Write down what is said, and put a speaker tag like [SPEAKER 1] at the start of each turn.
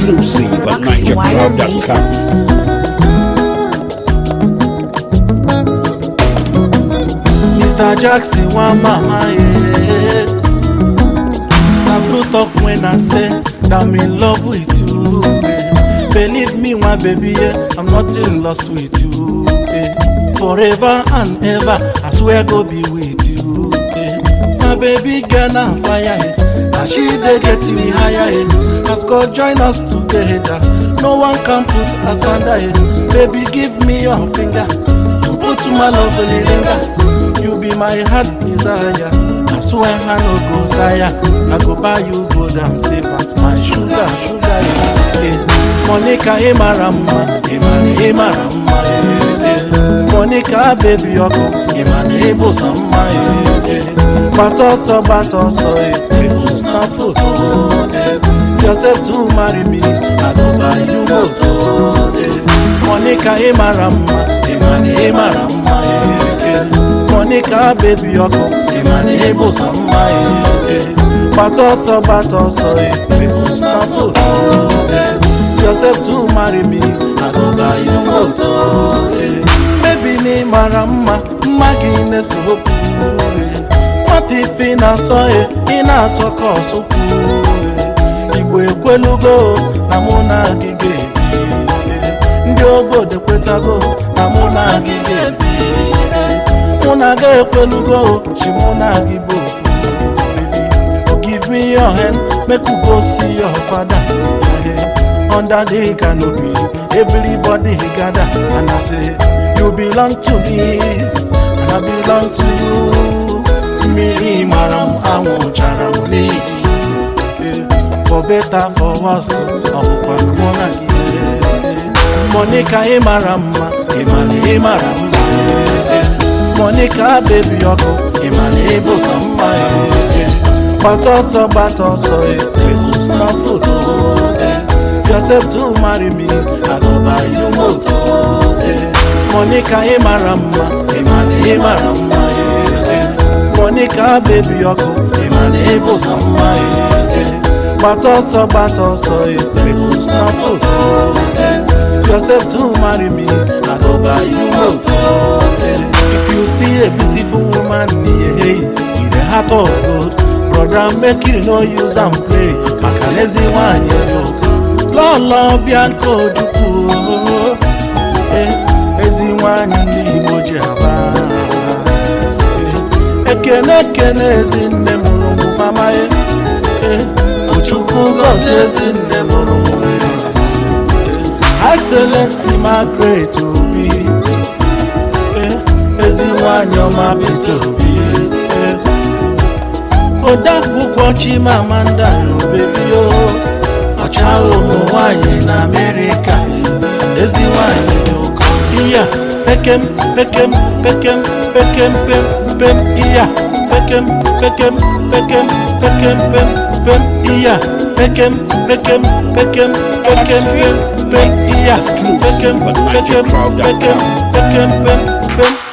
[SPEAKER 1] Exclusive at NigerCrowd.com.
[SPEAKER 2] Mr. Jackson, one mama, yeah. I flew talk when I say that I'm in love with you. Yeah. Believe me, my baby, yeah, I'm not in lust with you. Yeah. Forever and ever, I swear go be with you. Yeah. My baby girl on fire, yeah. And she they get me higher. Yeah. As God join us together, no one can put us under. Yeah. Baby, give me your finger to put my lovely ringer. You be my heart desire. I swear I no go tire. I go buy you gold and silver. My sugar, yeah. Monica, Emarama, Emarama, yeah. Monica, baby, yoko, Ebo Sama, yeah. But also, we go snap photo, yeah. Yourself to marry me, I go buy you moto, yeah. Monica, Emarama, Emarama, yeah. Monica, baby, yoko, Ebo Sama, yeah. But also, we go snap photo, yeah. Yourself to marry me, I go buy you moto, yeah. Baby, me marama, magines hopu, yeah. What if in a soy, in a soko sopu, yeah. Igwe kwelugo, namuna gige, ndiogo de kwetago, namuna gige, Munage kwelugo, shimuna gibofu, baby. Give me your hand, make you go see your father, yeah. Under the canopy, everybody gather, and I say, you belong to me, and I belong to you. Me, maram, I won't charamuni. For better, for worse, I will Monica, Emarama, Emarama. Monica, baby, yoko, Ebo Sama. But also, we go snap photo. Yourself to marry me, I go buy you moto, yeah. Monica, Emarama, Emarama, yeah. Monica, baby, yoko, Ebo Sama, yeah. But also, we go snap photo, yeah. Yourself to marry me, I go buy you moto, yeah. If you see a beautiful woman, yeah, with a heart of gold, brother, make you no use and play. Makalezi one, yeah, Lolo Bianco Juku, Eziwani Libo Jaba, Ekene Zinde Muru Mama, Uchuku Gozes in the Muru, Excellency, my great to be, Eziwani, your mama to be, Odaku Kwachi Mamanda, baby, oh. Chao Hawaii in America, Eziwani Yoko. Iya, pekem, iya, pekem, iya, pekem, iya, pekem,